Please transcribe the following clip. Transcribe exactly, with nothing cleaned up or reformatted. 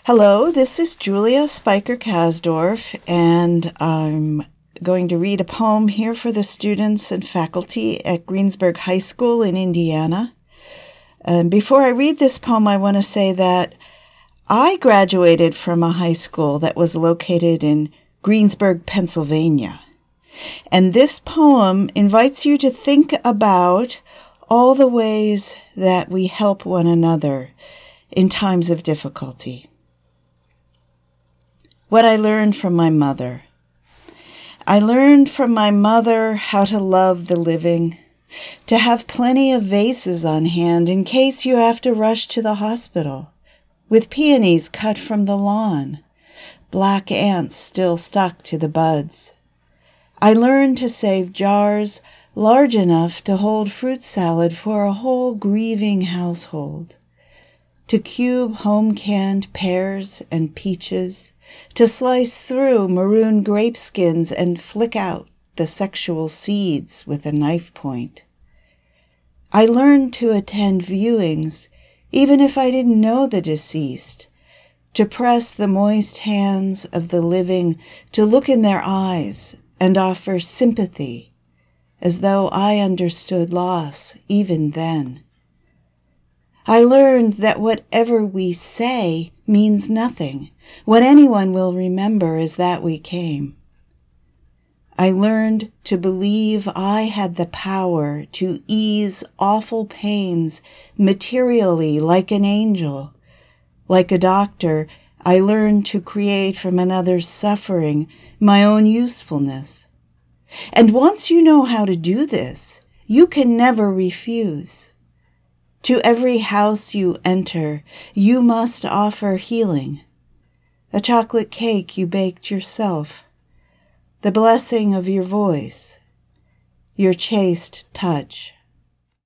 Hello, this is Julia Spiker Kasdorf, and I'm going to read a poem here for the students and faculty at Greensburg High School in Indiana. And before I read this poem, I want to say that I graduated from a high school that was located in Greensburg, Pennsylvania. And this poem invites you to think about all the ways that we help one another in times of difficulty. What I learned from my mother. I learned from my mother how to love the living, to have plenty of vases on hand in case you have to rush to the hospital, with peonies cut from the lawn, black ants still stuck to the buds. I learned to save jars large enough to hold fruit salad for a whole grieving household, to cube home-canned pears and peaches, to slice through maroon grape skins and flick out the sexual seeds with a knife point. I learned to attend viewings, even if I didn't know the deceased, to press the moist hands of the living, to look in their eyes and offer sympathy, as though I understood loss even then. I learned that whatever we say means nothing. What anyone will remember is that we came. I learned to believe I had the power to ease awful pains materially like an angel. Like a doctor, I learned to create from another's suffering my own usefulness. And once you know how to do this, you can never refuse. To every house you enter, you must offer healing. A chocolate cake you baked yourself, the blessing of your voice, your chaste touch.